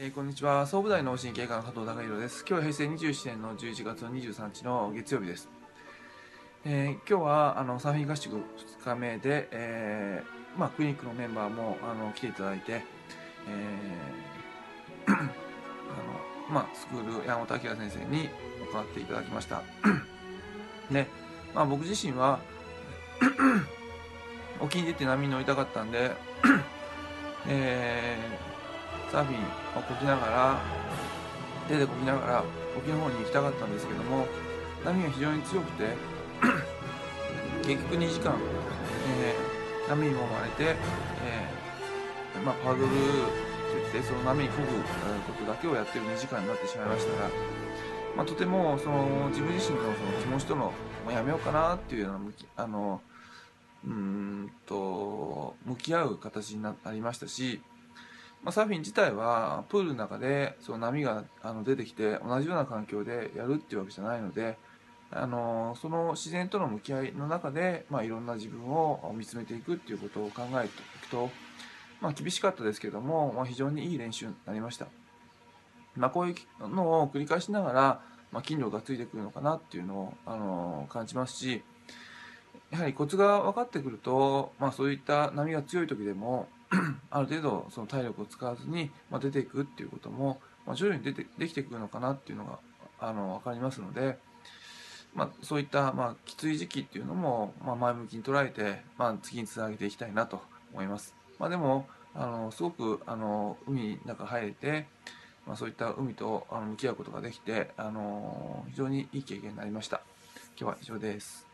こんにちは。総武大脳神経科の加藤孝弘です。今日は平成27年の11月の23日の月曜日です。今日はサーフィン合宿2日目で、クリニックのメンバーも来ていただいて、スクール山本明先生に行っていただきました。で、僕自身は沖に出て波に乗りたかったんで、サーフィンをこぎながら手でこぎながら沖の方に行きたかったんですけども、波が非常に強くて結局2時間、波に揉まれて、パドルといってその波に漕ぐことだけをやってる2時間になってしまいましたが、とてもその自分自身のその気持ちとのやめようかなっていうような向き合う形になりましたし、サーフィン自体はプールの中でその波が出てきて同じような環境でやるっていうわけじゃないので、その自然との向き合いの中で、いろんな自分を見つめていくっていうことを考えていくと、厳しかったですけども、非常にいい練習になりました。こういうのを繰り返しながら、筋力がついてくるのかなっていうのを感じますし、やはりコツが分かってくると、そういった波が強い時でもある程度その体力を使わずに、出ていくっていうことも、徐々にできてくるのかなっていうのが分かりますので、そういった、きつい時期っていうのも、前向きに捉えて、次につなげていきたいなと思います。でもすごく海の中入れて、そういった海と向き合うことができて非常にいい経験になりました。今日は以上です。